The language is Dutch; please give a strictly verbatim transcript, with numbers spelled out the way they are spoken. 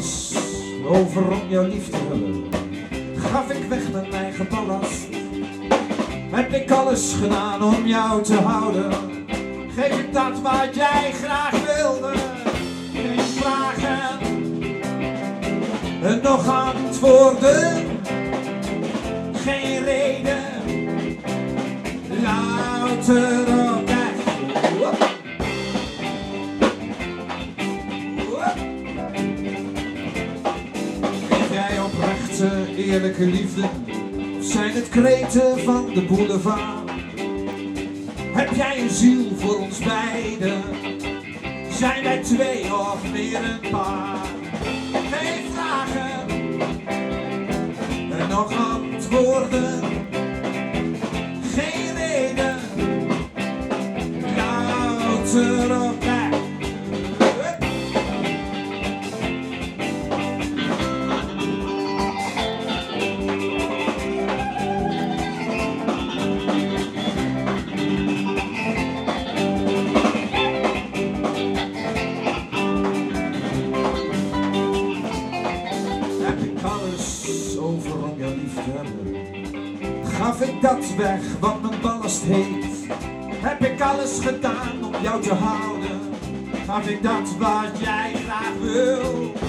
alles over om jou lief te hebben. Gaf ik weg mijn eigen ballast. Heb ik alles gedaan om jou te houden. Geef ik dat wat jij graag wilde. Geen vragen en nog antwoorden. Geen reden, louter op weg. Geef jij oprechte, eerlijke liefde? Of zijn het kreten van de boulevard? Heb jij een ziel voor ons beiden? Zijn wij twee of meer een paar? Geen vragen en nog antwoorden. Geen reden, louter op weg. Over om jou lief te hebben. Gaf ik dat weg wat mijn ballast heet. Heb ik alles gedaan om jou te houden. Gaf ik dat wat jij graag wil.